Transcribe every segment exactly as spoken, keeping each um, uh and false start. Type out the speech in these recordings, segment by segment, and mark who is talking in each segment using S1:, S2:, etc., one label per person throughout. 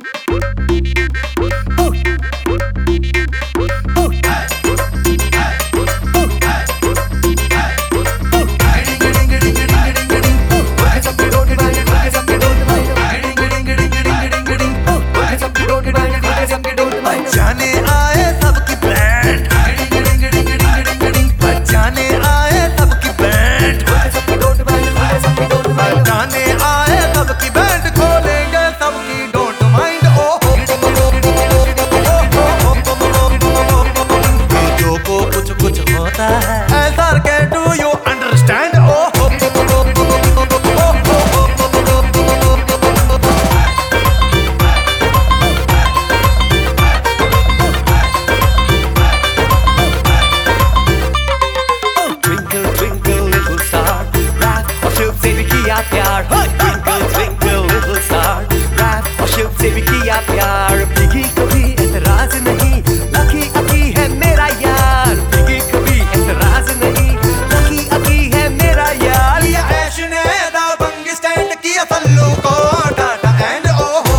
S1: प्यार twinkle twinkle little star rap और शिव से भी किया प्यार बिगी कभी एतराज नहीं लकी अकी है मेरा यार बिगी कभी एतराज नहीं लकी अकी है मेरा यार
S2: ये ऐश ने दा बंगी स्टैंड किया सल्लू को टाटा एंड ओहो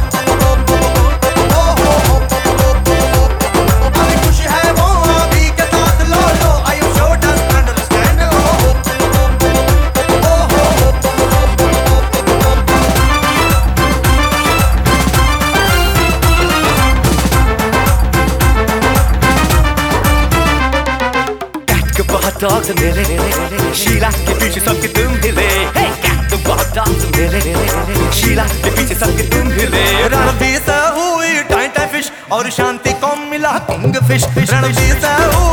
S2: अभी खुश है वो अभी के साथ लो लो आई यू शो डस्ट अंडरस्टैंड ओहो
S1: dogs मिले शीला के पीछे सबके तुम हिले कैट बहुत dogs मिले शीला के पीछे सबके तुम हिले
S2: रणबीर से हुई टाइम टाइम फिश और शांति को मिला किंग फिश रणबीर से हुई